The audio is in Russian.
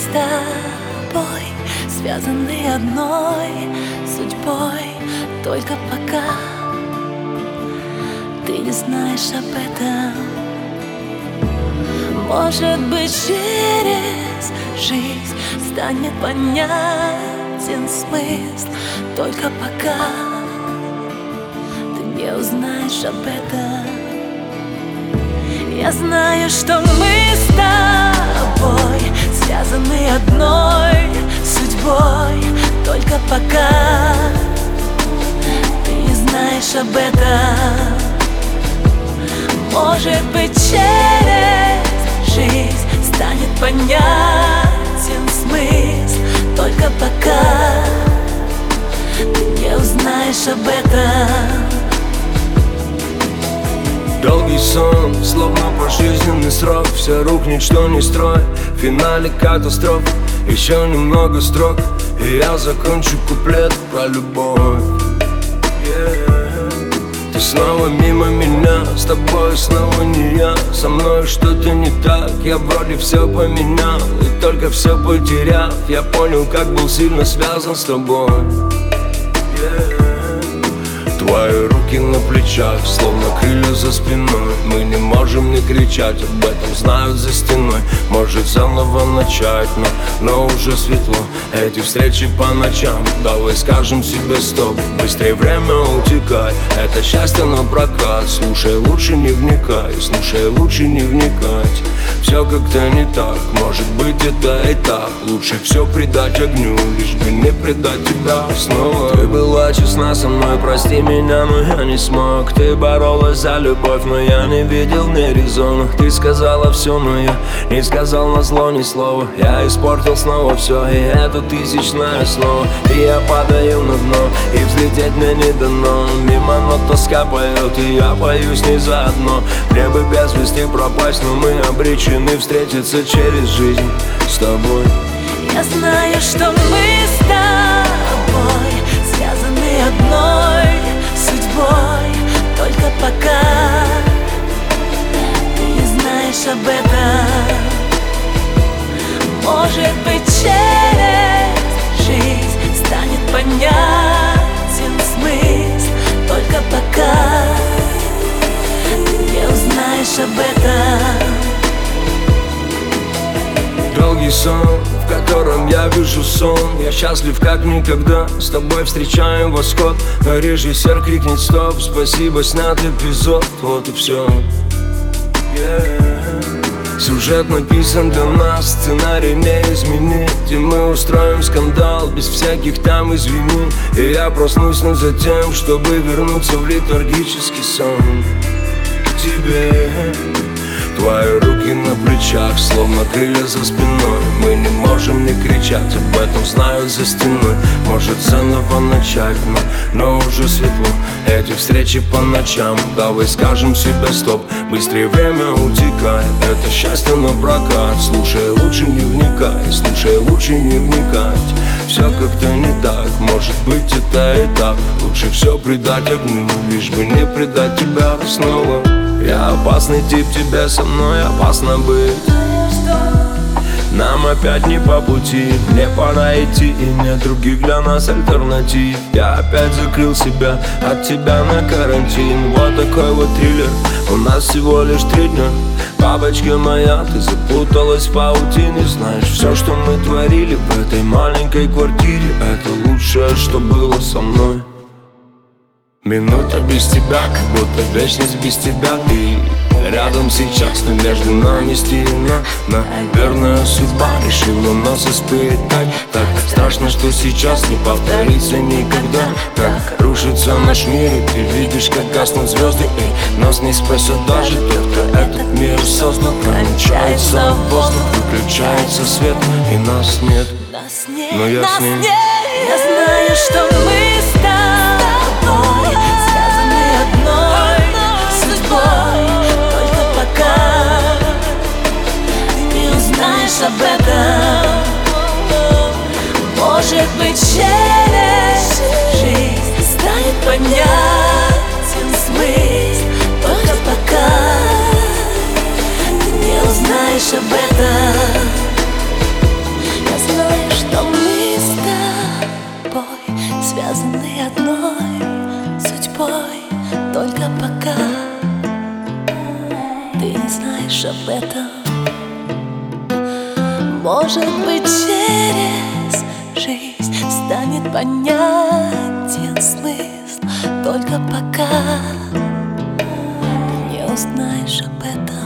с тобой связаны одной судьбой. Только пока ты не знаешь об этом, может быть, через жизнь станет понятен смысл. Только пока ты не узнаешь об этом. Я знаю, что мы с тобой связаны одной судьбой. Только пока ты не знаешь об этом, может быть, через жизнь станет понятен смысл. Только пока ты не узнаешь об этом. Долгий сон, словно пожизненный срок. Все рухнет, что не строй. В финале катастрофа, еще немного строк, и я закончу куплет про любовь. Ты снова мимо меня, с тобой снова не я. Со мной что-то не так, я вроде все поменял, и только все потеряв, я понял, как был сильно связан с тобой. Твои руки на плечах, словно крылья за спиной. Мы не можем не кричать, об этом знают за стеной. Может заново начать, но уже светло. Эти встречи по ночам, давай скажем себе стоп. Быстрее время утекай, это счастье на прокат. Слушай, лучше не вникай, слушай, лучше не вникать. Все как-то не так, может быть это и так. Лучше все предать огню, лишь бы не предать тебя снова. Ты была честна со мной, прости меня, но я не смог. Ты боролась за любовь, но я не видел в ней резона. Ты сказала все, но я не сказал назло ни слова. Я испортил снова все, и это тысячное снова. И я падаю на дно, и взлететь мне не дано. Мимо нот тоска поет, и я пою с ней заодно. Мне бы без вести пропасть, но мы обречены встретиться через жизнь с тобой. Я знаю, что мы с тобой связаны одной судьбой. Только пока ты не знаешь об этом, может быть, через жизнь станет понятен смысл. Только пока ты не узнаешь об этом. Долгий сон, в котором я вижу сон. Я счастлив как никогда, с тобой встречаем восход. Но режиссер крикнет стоп, спасибо, снят эпизод. Вот и все. Сюжет написан для нас, сценарий не изменить. И мы устроим скандал без всяких там извини. И я проснусь но за тем, чтобы вернуться в летаргический сон к тебе. Твои руки на плечах, словно крылья за спиной. Мы не можем не кричать, об этом знают за стеной. Может заново начать, но уже светло. Эти встречи по ночам, давай скажем себе стоп. Быстрее время утекает, это счастье на прокат. Слушай, лучше не вникай, слушай, лучше не вникать. Все как-то не так, может быть это и так. Лучше все предать огню, лишь бы не предать тебя снова. Я опасный тип, тебе со мной опасно быть. Нам опять не по пути, мне пора идти, и нет других для нас альтернатив. Я опять закрыл себя от тебя на карантин. Вот такой вот триллер, у нас всего лишь 3 дня. Бабочка моя, ты запуталась в паутине. Знаешь, все, что мы творили в этой маленькой квартире, это лучшее, что было со мной. Минута без тебя, как будто вечность без тебя. Ты рядом сейчас, но между нами стена. Наверное, судьба решила нас испытать. Так страшно, что сейчас не повторится никогда. Как рушится наш мир, и ты видишь, как гаснут звезды. И нас не спасет даже тот, кто этот мир создал. Промчается воздух, выключается свет, и нас нет. Но я с ним. Я знаю, что мы с тобой связаны одной судьбой. Только пока ты не узнаешь об этом, может быть, через жизнь станет понятен смысл. Только пока ты не узнаешь об этом. связаны одной судьбой. Только пока ты не знаешь об этом. Может быть, через жизнь станет понятен смысл. Только пока ты не узнаешь об этом.